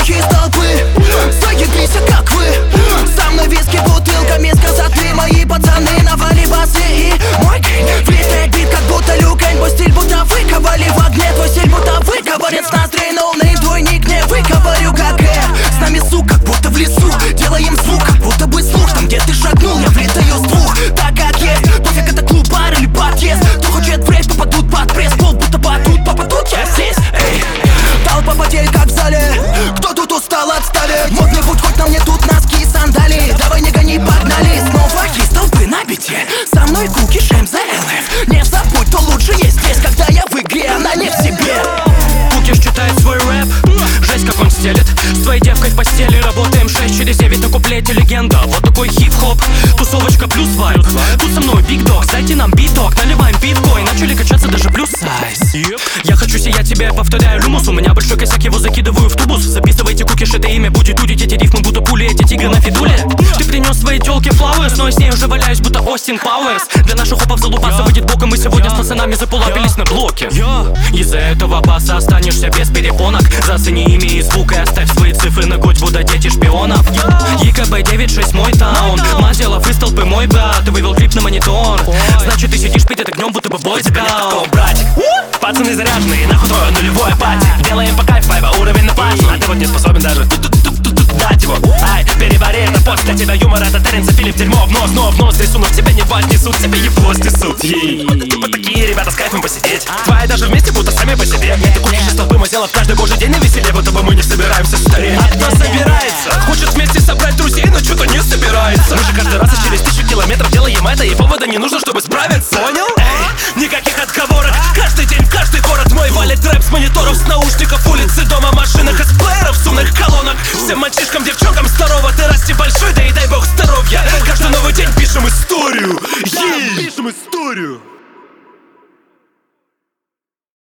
Девчонки из толпы, заебись, а как вы? Со мной виски бутылками с косоты. Мои пацаны навали басы и мой гейн фристает бит, как будто люкейн. Мой стиль будто выковали в огне, твой стиль будто выковырен с ноздрей. Ноунейм, твой ник не выковырю, как с нами сук, как будто в лесу. Делаем звук, как будто бы слух. Там, где ты шагнул, я влетаю с двух. Так как есть, пофиг, это клуб, бар или подъезд. Кто хочет в рейв, попадут под пресс. Пол будто батут, попадут, я здесь. Эй, толпа потеет, как в зале. Кто тут устал, отстали. Модный путь, хоть на мне тут носки и сандалии. Давай не гони, погнали. Снова из толпы на бите. Со мной куки, шейм за ЛФ. Не забудь, кто лучше есть здесь. Когда я в игре, она не в себе. Кукиш читает свой рэп, жесть как он стелет. С твоей девкой в постели работаем 6 через 9 на куплете легенда. Вот такой хип-хоп, тусовочка плюс вайб. Тут со мной биг дог, дайте нам биток. Наливаем пивко и начали качаться даже плюс сайз. Я хочу сиять тебе, повторяю люмус. У меня большой косяк, его закидываю в тубус. Записывайте кукиш, это имя будет дудить. Эти рифмы будто пули, эти тигры на фидуле. Ты принес своей тёлке флауэрс, но я с ней уже валяюсь, будто Остин Пауэрс. Для наших хопов залупаться выйдет боком. Мы сегодня с пацанами заполапились на блоке. Из-за этого баса останешься без перепонок. Зацени имя и звук и оставь свои цифры на год, будто дети шпионов. ЕКБ 96 мой таун. Мазелов из толпы мой брат. Ты вывел клип на монитор. Значит ты сидишь перед огнем, будто бы бойскаут. Братик, пацаны заряженные, нахуй твое нулевое пати. Делаем по кайф, вайба, уровень на пати. А ты вот не способен даже дать его. Ай, перевари это, после тебя юмор, это Терренс и Филипп. Дерьмо в нос рисунок, тебя не отнесут, тебе ебло снесут. Типа такие ребята с кайфом посидеть. Твои даже вместе будто сами по себе. Это кукиш из толпы, мы сделав каждый божий день на веселе. Будто бы мы не собираемся стареть. А кто собирается? Хочет вместе собрать друзей, но что-то не собирается. Мы же каждый раз через 1000 километров делаем это, и повода не нужно, чтобы справиться. Понял? Эй, никаких отговорок. Каждый день в каждый город мой валит рэп с мониторов, с наушников, улицы, дома, машинах, из плееров, с умных колонок. Всем мальчишкам, девчонкам здорово, ты расти большой, да и дай бог здоровья. Каждый новый день пишем историю. Пишем историю.